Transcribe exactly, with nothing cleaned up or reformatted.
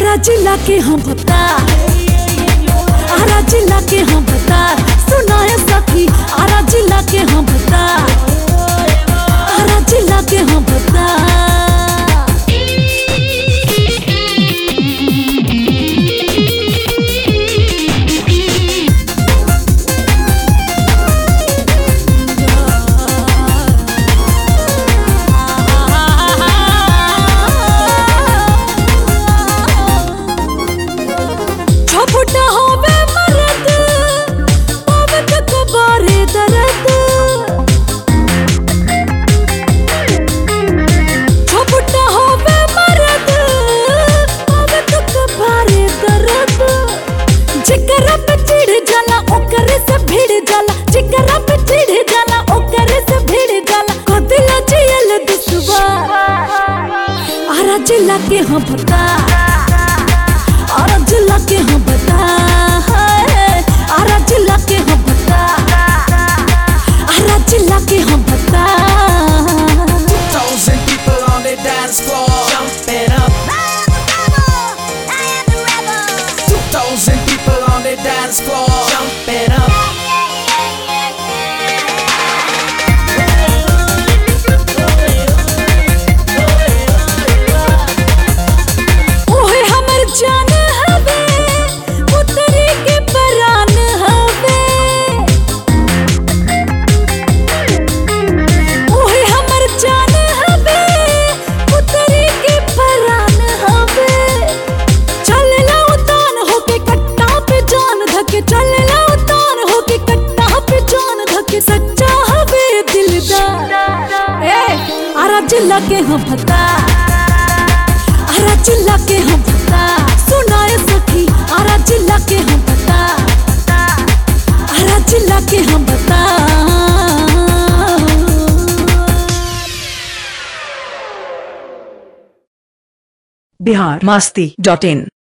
आरा जिला के हम बता, आरा जिला के हम बता, सुनाए सखी आरा जिला के हम बता, आरा जिला के हम बता। छोटा होवे मरद पावे तक बारे दर्द, छोटा होवे मरद पावे तक बारे दर्द। जिकरा पे चिढ़ जाला ओकरे से भिड़ जाला, जिकरा पे चिढ़ जाला ओकरे से भिड़ जाला। कदिला जियल दुसवा आरा जिला के हम बता, आरा जिला के हम बता, आरा जिला के हम बता, आरा जिला के हम बता। two thousand people on the dance floor, jumping up. I am the rebel. two thousand people on the dance floor, jumping up. ओहे हमर जान हवे, पुतरी के परान हवे। ओहे हमर जान हवे, पुतरी के परान हवे। चलला उतान होके कट्टा पे जान धके, चलला उतान होके कट्टा पे जान धके। सच्चा हवे दिलदार, ए आरा जिला के हम बता, आरा जिला के हम बता, सुनाए सखी आरा जिला के हम बता, आरा जिला के हम बता। बिहार मस्ती डॉट इन।